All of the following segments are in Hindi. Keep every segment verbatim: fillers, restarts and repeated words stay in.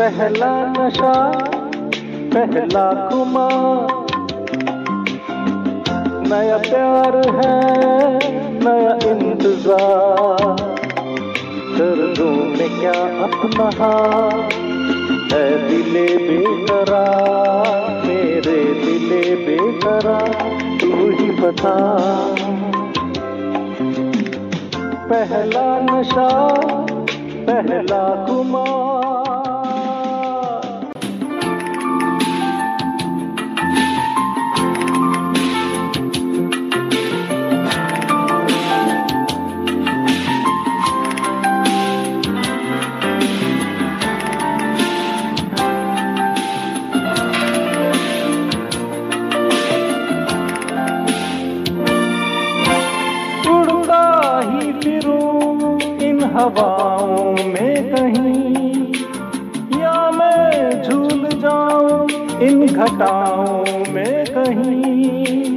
पहला नशा पहला खुमार, नया प्यार है नया इंतजार, कर दूं मैं क्या अपना हाथ, है दिले बेकरार मेरे दिले बेकरार, तू ही बता। पहला नशा पहला खुमार। हवाओं में कहीं या मैं झूल जाऊं इन घटाओं में कहीं,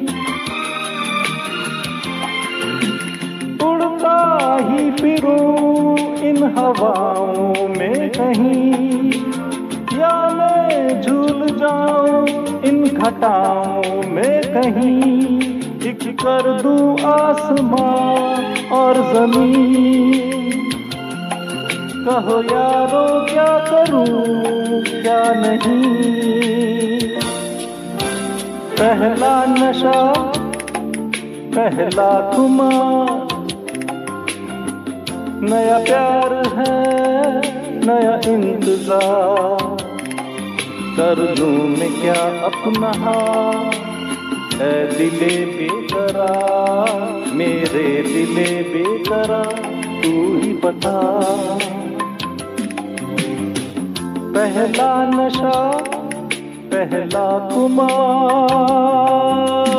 उड़ता ही फिरूं इन हवाओं में कहीं, या मैं झूल जाऊं इन घटाओं में कहीं, एक कर दूं आसमां और जमीन, कहो यारो क्या करूं क्या नहीं। पहला नशा पहला खुमार, नया प्यार है नया इंतजार, कर दूं मैं क्या अपना हाथ, है दिले बेकरार मेरे दिले बेकरार, तू ही बता। पहला नशा पहला खुमार।